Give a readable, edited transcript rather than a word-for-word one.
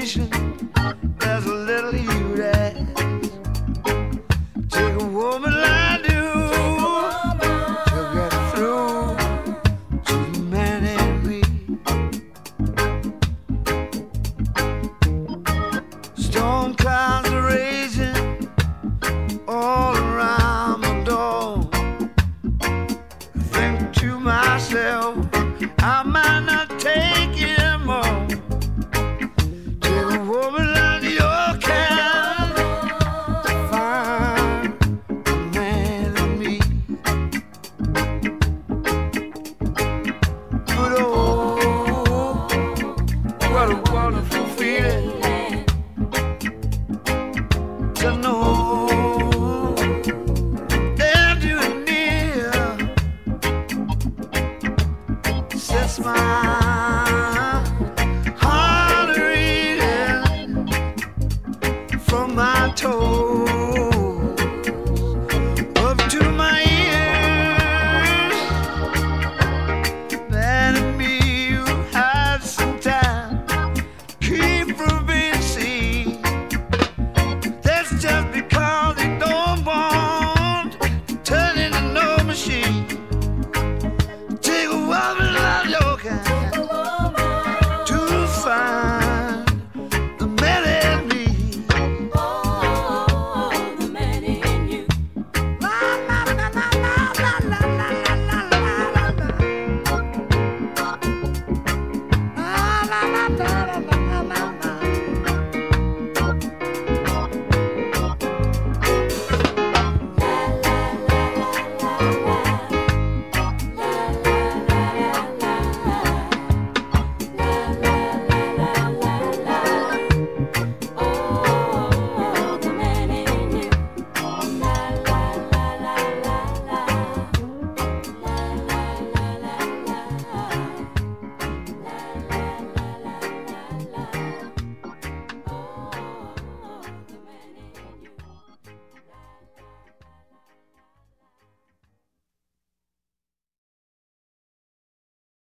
station, there's a little you that take a woman like you to get through to the man and me. Storm clouds are raging all around my door. I think to myself, I might not take it more. Take a woman like your kind to find a man like me. But oh, what a wonderful feeling to know that you're near. Sets my